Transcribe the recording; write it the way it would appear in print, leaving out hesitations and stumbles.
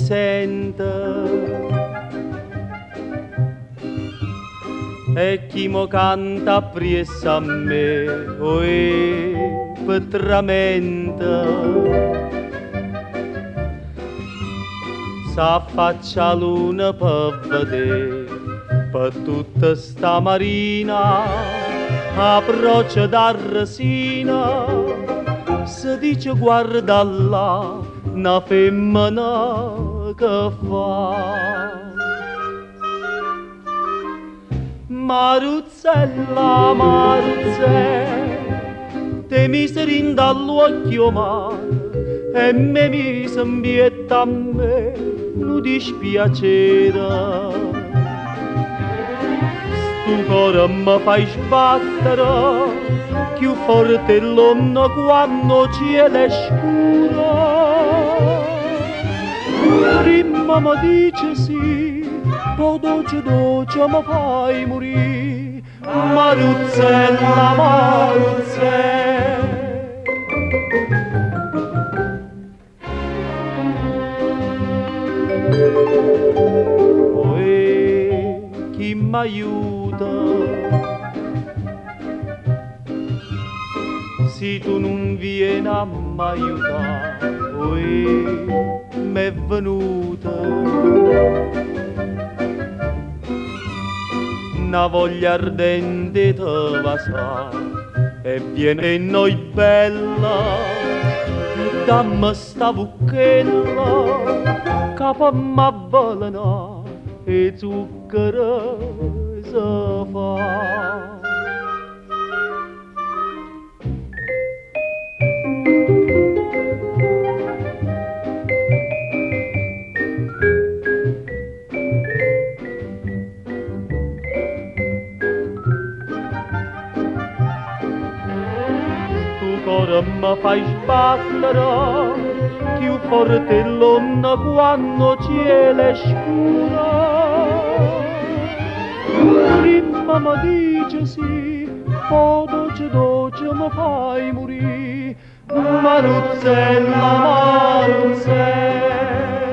sente e chi mo canta appresso a me, petramente s'affaccia luna per vedere per tutta sta marina approccia da resina si dice guarda là una femmina che fa Maruzzella, Maruzzella te miseri dall'occhio mare e me mi sembietta a me non dispiacere stu cuore mi fai sbattere più forte l'onno quando cielo è scuro prima mi dice sì poi dolce dolce mi fai morire Maruzzella, Maruzzella chi m'aiuta se tu non vieni a m'aiutare m'è venuta una voglia ardente te va sa e viene in noi bella dammi sta bucchella capa m'avvelena e zucchero si fa cuore mi fai sbattere più forte l'onna quando cielo è scuro prima mi dice sì poi dolce dolce mi fai morire Maruzzella, Maruzzella